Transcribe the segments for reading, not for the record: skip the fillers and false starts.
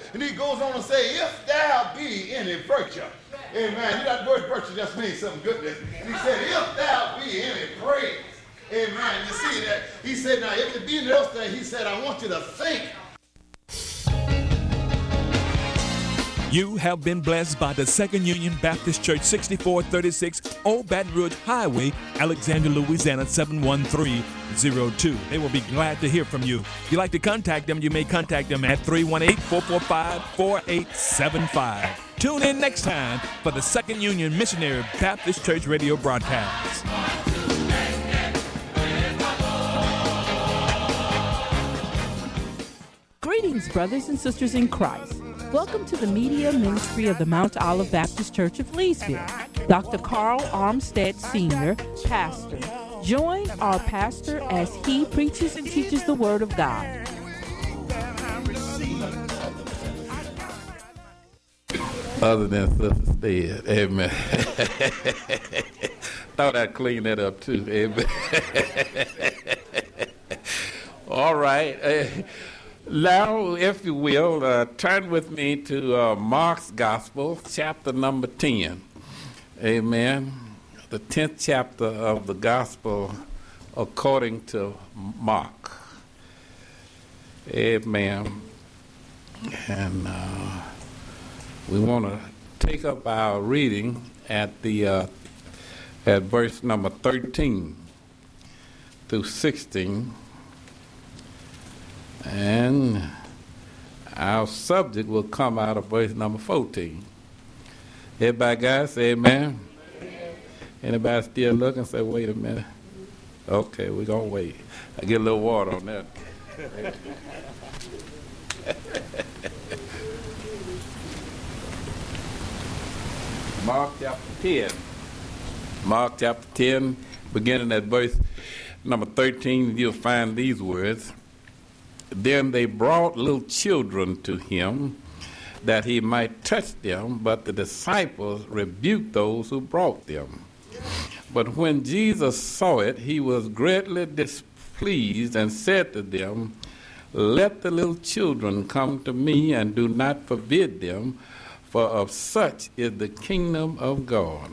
And he goes on to say, if there be any virtue. Amen. You know, that word virtue just means some goodness. And he said, if there be any praise. Amen. You see that? He said, now, if there be anything else there, he said, I want you to think. You have been blessed by the Second Union Baptist Church, 6436 Old Baton Rouge Highway, Alexandria, Louisiana, 71302. They will be glad to hear from you. If you'd like to contact them, you may contact them at 318-445-4875. Tune in next time for the Second Union Missionary Baptist Church radio broadcast. Greetings, brothers and sisters in Christ. Welcome to the media ministry of the Mount Olive Baptist Church of Leesville. Dr. Carl Armstead Sr., pastor. Join our pastor as he preaches and teaches the Word of God. Other than Sister Stead, amen. Thought I'd clean that up too, amen. All right. Now, if you will, turn with me to Mark's Gospel, chapter number 10. Amen. The 10th chapter of the Gospel according to Mark. Amen. And we want to take up our reading at verse number 13 through 16. And our subject will come out of verse number 14. Everybody got say amen? Anybody still looking? Say, wait a minute. Okay, we're going to wait. I get a little water on that. Mark chapter 10. Mark chapter 10, beginning at verse number 13, you'll find these words. Then they brought little children to him that he might touch them, but the disciples rebuked those who brought them. But when Jesus saw it, he was greatly displeased and said to them, let the little children come to me, and do not forbid them, for of such is the kingdom of God.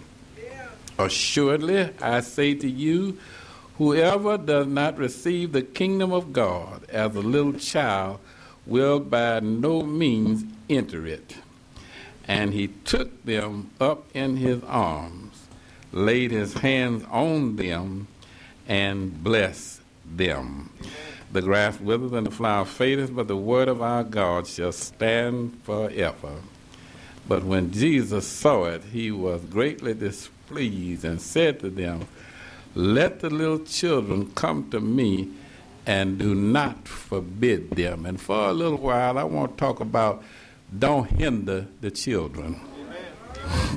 Assuredly, I say to you, whoever does not receive the kingdom of God as a little child will by no means enter it. And he took them up in his arms, laid his hands on them, and blessed them. The grass withers and the flower fadeth, but the word of our God shall stand forever. But when Jesus saw it, he was greatly displeased and said to them, let the little children come to me, and do not forbid them. And for a little while, I want to talk about don't hinder the children. Amen.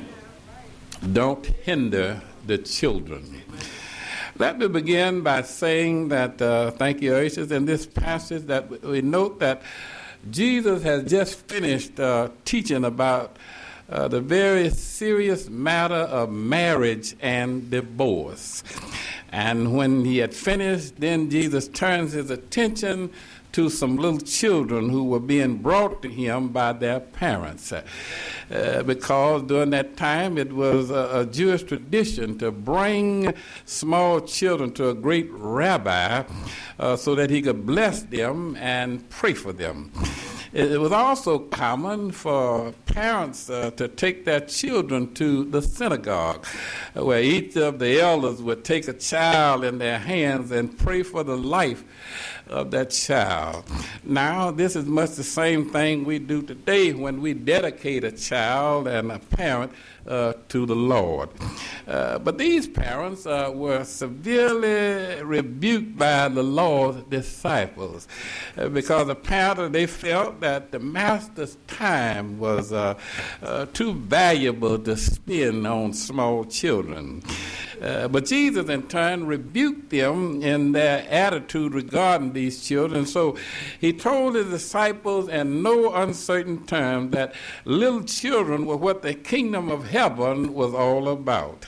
Don't hinder the children. Let me begin by saying that, thank you, Oasis, in this passage that we note that Jesus has just finished teaching about the very serious matter of marriage and divorce. And when he had finished, then Jesus turns his attention to some little children who were being brought to him by their parents. Because during that time it was a Jewish tradition to bring small children to a great rabbi so that he could bless them and pray for them. It was also common for parents to take their children to the synagogue, where each of the elders would take a child in their hands and pray for the life of that child. Now, this is much the same thing we do today when we dedicate a child and a parent to the Lord. But these parents were severely rebuked by the Lord's disciples because apparently they felt that the master's time was too valuable to spend on small children. But Jesus in turn rebuked them in their attitude regarding these children. So he told his disciples in no uncertain terms that little children were what the kingdom of heaven was all about.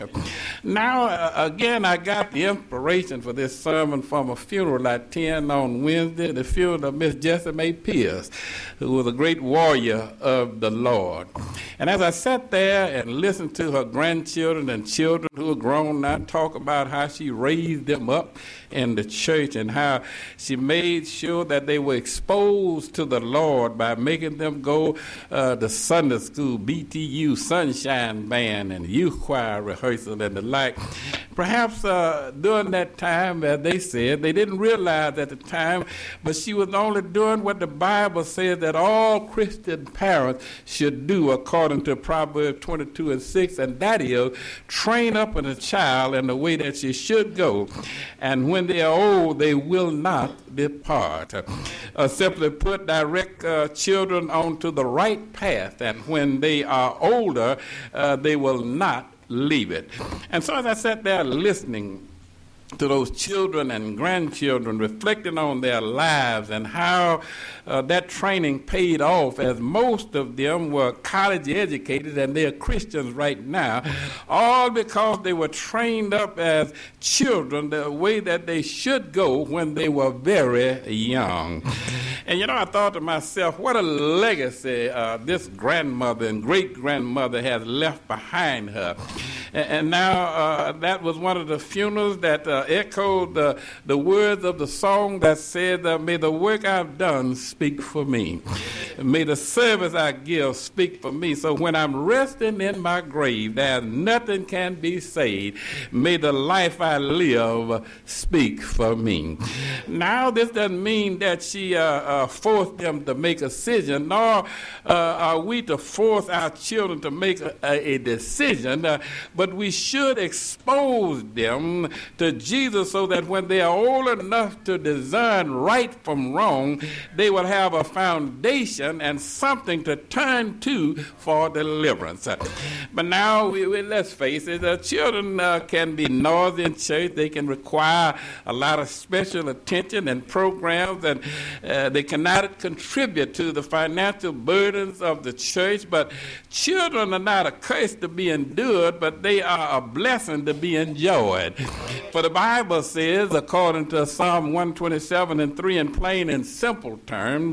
Now, again, I got the inspiration for this sermon from a funeral I attended on Wednesday, the funeral of Miss Jessie Mae Pierce, who was a great warrior of the Lord. And as I sat there and listened to her grandchildren and children who are grown now talk about how she raised them up in the church and how she made sure that they were exposed to the Lord by making them go to Sunday school, BTU, Sunshine Band, and youth choir rehearsal and the like. Perhaps during that time, as they said, they didn't realize at the time, but she was only doing what the Bible says that all Christian parents should do according to Proverbs 22:6, and that is train up a child in the way that she should go, and when they are old, they will not depart. Simply put, direct children onto the right path, and when they are older, they will not leave it. And so as I sat there listening to those children and grandchildren, reflecting on their lives and how that training paid off, as most of them were college educated and they're Christians right now, all because they were trained up as children the way that they should go when they were very young. And I thought to myself, what a legacy this grandmother and great-grandmother has left behind her. And now that was one of the funerals that echoed the words of the song that said, may the work I've done speak for me. May the service I give speak for me. So when I'm resting in my grave, there nothing can be said. May the life I live speak for me. Now, this doesn't mean that she forced them to make a decision, nor are we to force our children to make a decision, but we should expose them to Jesus so that when they are old enough to discern right from wrong, they will have a foundation and something to turn to for deliverance. But now, let's face it, children can be noisy in church. They can require a lot of special attention and programs, and they cannot contribute to the financial burdens of the church. But children are not a curse to be endured, but they are a blessing to be enjoyed. For the Bible says, according to Psalm 127:3, in plain and simple terms,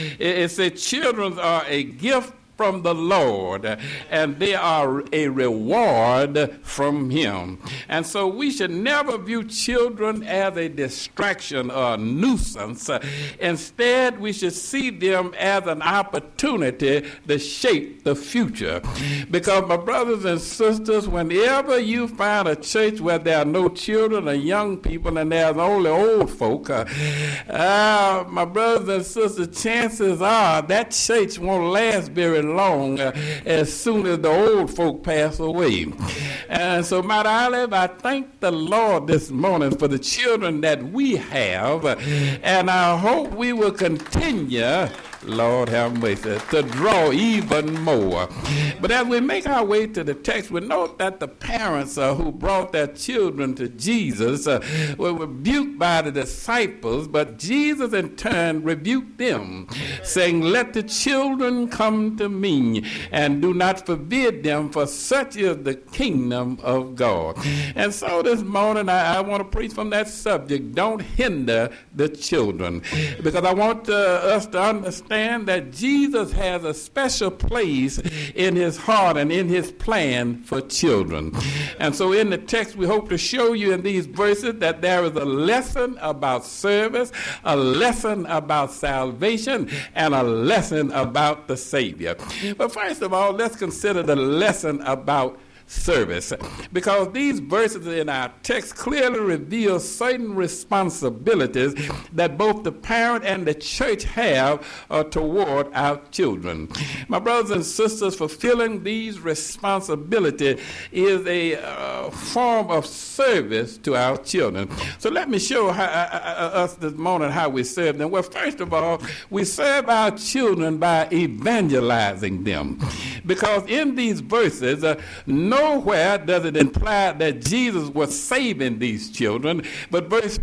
it says children are a gift from the Lord, and they are a reward from Him. And so we should never view children as a distraction or a nuisance. Instead, we should see them as an opportunity to shape the future. Because, my brothers and sisters, whenever you find a church where there are no children or young people and there's only old folk, my brothers and sisters, chances are that church won't last very long as soon as the old folk pass away. And so, Mount Olive, I thank the Lord this morning for the children that we have, and I hope we will continue, Lord have mercy, to draw even more. But as we make our way to the text, we note that the parents who brought their children to Jesus were rebuked by the disciples, but Jesus in turn rebuked them, saying, let the children come to me, and do not forbid them, for such is the kingdom of God. And so this morning I want to preach from that subject, don't hinder the children, because I want us to understand that Jesus has a special place in His heart and in His plan for children. And so in the text, we hope to show you in these verses that there is a lesson about service, a lesson about salvation, and a lesson about the Savior. But first of all, let's consider the lesson about service, because these verses in our text clearly reveal certain responsibilities that both the parent and the church have toward our children. My brothers and sisters, fulfilling these responsibilities is a form of service to our children. So let me show us this morning how we serve them. Well, first of all, we serve our children by evangelizing them, because in these verses, nowhere does it imply that Jesus was saving these children, but verse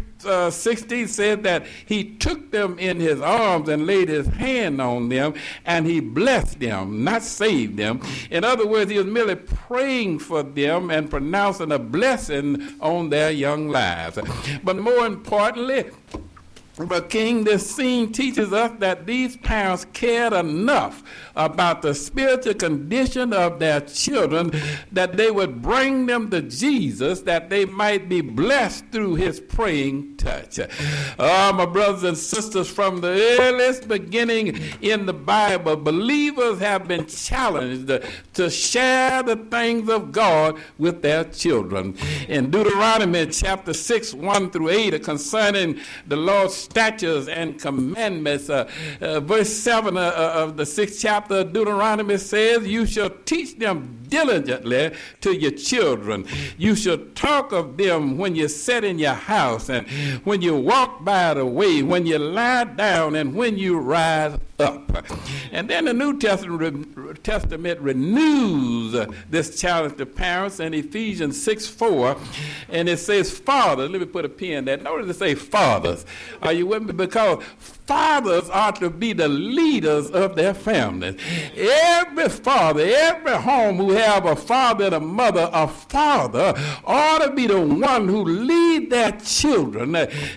16 said that he took them in his arms and laid his hand on them, and he blessed them, not saved them. In other words, he was merely praying for them and pronouncing a blessing on their young lives. But more importantly, but King, this scene teaches us that these parents cared enough about the spiritual condition of their children that they would bring them to Jesus, that they might be blessed through his praying touch. My brothers and sisters, from the earliest beginning in the Bible, believers have been challenged to share the things of God with their children. In Deuteronomy chapter 6, 1 through 8, concerning the Lord's statutes and commandments, verse 7 of the 6th chapter of Deuteronomy says, you shall teach them diligently to your children. You shall talk of them when you sit in your house, and when you walk by the way, when you lie down, and when you rise up. And then the New Testament renews this challenge to parents in Ephesians 6:4, and it says, fathers, let me put a pin there. Notice it say fathers. Are you with me? Because fathers are to be the leaders of their families. Every father, every home who have a father and a mother, a father ought to be the one who lead their children,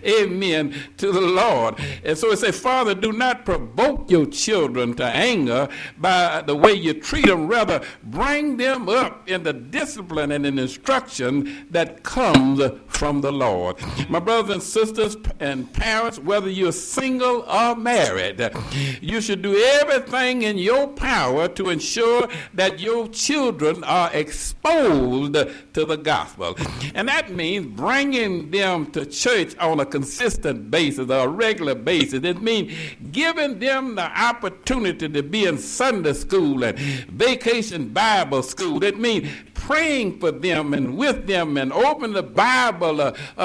amen, to the Lord. And so it says, Father, do not provoke your children to anger by the way you treat them. Rather, bring them up in the discipline and in instruction that comes from the Lord. My brothers and sisters and parents, whether you're single or married, you should do everything in your power to ensure that your children are exposed to the gospel. And that means bringing them to church on a consistent basis, or a regular basis. It means giving them the opportunity to be in Sunday school and vacation Bible school. It means praying for them and with them and open the Bible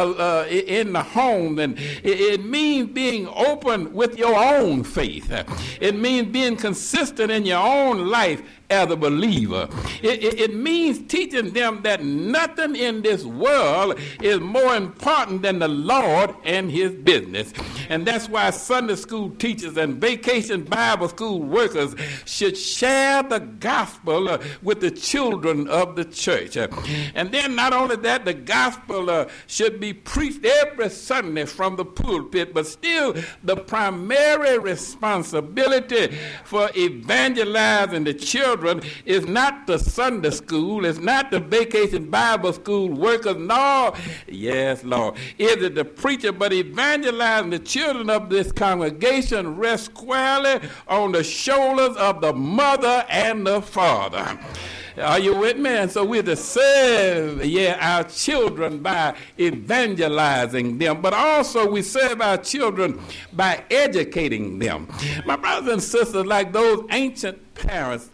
in the home. And it means being open with your own faith. It means being consistent in your own life as a believer. It means teaching them that nothing in this world is more important than the Lord and his business. And that's why Sunday school teachers and vacation Bible school workers should share the gospel with the children of the church. And then not only that, the gospel should be preached every Sunday from the pulpit, but still the primary responsibility for evangelizing the children is not the Sunday school, it's not the vacation Bible school workers, nor, yes, Lord, is it the preacher, but evangelizing the children of this congregation rests squarely on the shoulders of the mother and the father. Are you with me? And so we're to serve, our children by evangelizing them, but also we serve our children by educating them. My brothers and sisters, like those ancient parents,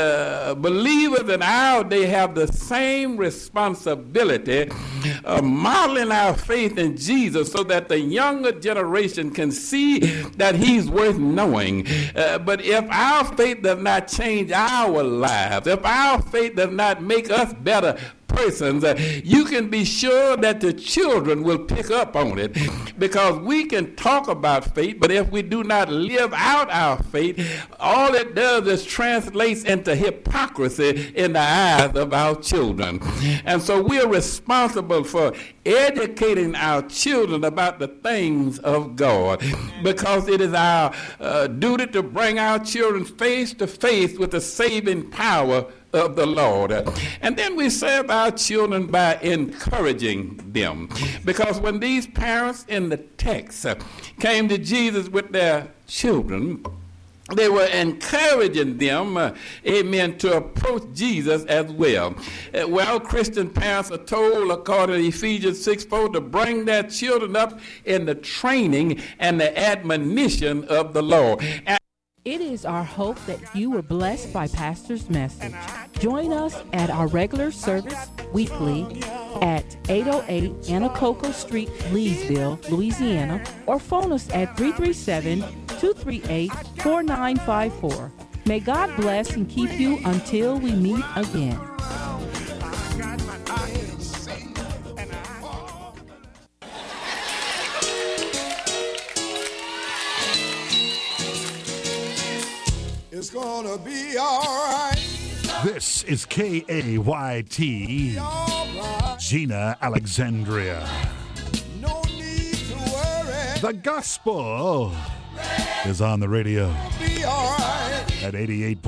believers in our day have the same responsibility of modeling our faith in Jesus so that the younger generation can see that he's worth knowing. But if our faith does not change our lives, if our faith does not make us better persons, you can be sure that the children will pick up on it, because we can talk about faith, but if we do not live out our faith, all it does is translates into hypocrisy in the eyes of our children. And so we are responsible for educating our children about the things of God, because it is our duty to bring our children face to face with the saving power of the Lord. And then we serve our children by encouraging them, because when these parents in the text came to Jesus with their children, they were encouraging them, amen, to approach Jesus as well. Well, Christian parents are told, according to Ephesians 6:4, to bring their children up in the training and the admonition of the Lord. It is our hope that you were blessed by Pastor's message. Join us at our regular service weekly at 808 Anacoco Street, Leesville, Louisiana, or phone us at 337-238-4954. May God bless and keep you until we meet again. It's gonna be all right. This is KAYT, Gina Alexandria. No need to worry. The gospel is on the radio Be all right. at 88.